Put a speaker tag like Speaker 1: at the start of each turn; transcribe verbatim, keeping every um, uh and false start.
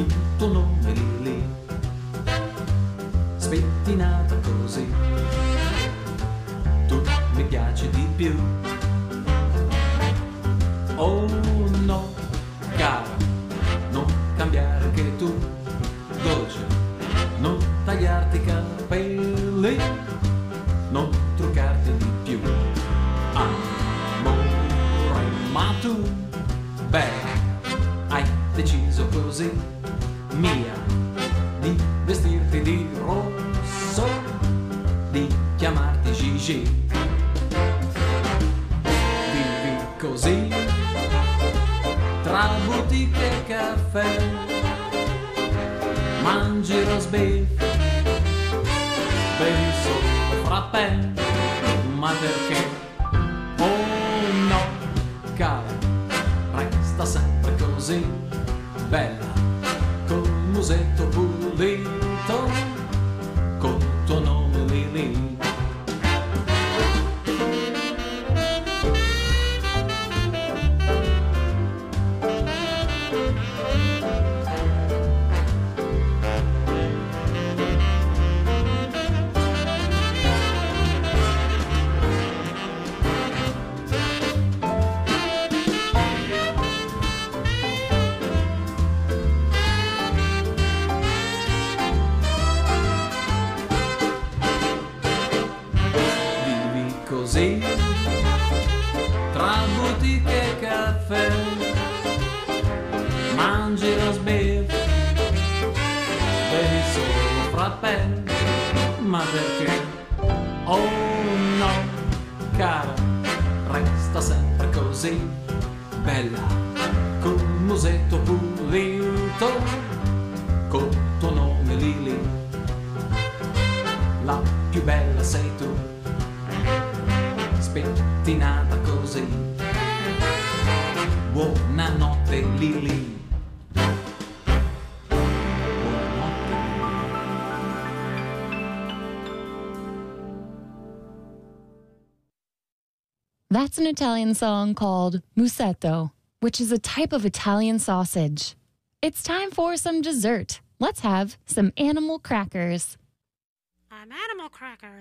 Speaker 1: tuo nome Lili, spettinata così, tu mi piaci di più. Oh no, cara, non cambiare che tu, dolce, non tagliarti i capelli, non truccarti di più. Amore, ma tu, bella, hai deciso così, mia, di vestirti di rosso, di chiamarti Gigi. Vivi così, tra boutique e caffè, mangi roast beef, bevi solo frappè, ma perché? Oh no, cara, resta sempre così, bella, col musetto pulito, col tuo nome Lili. Così, tra boutique e caffè, mangi roast beef, bevi solo frappè, ma perché? Oh no, cara, resta sempre così, bella, col musetto pulito, col tuo nome Lili, la più bella sei tu, spettinata così. Buonanotte Lili. Buonanotte.
Speaker 2: That's an Italian song called musetto, which is a type of Italian sausage. It's time for some dessert. Let's have some animal crackers.
Speaker 3: I'm Animal Crackers.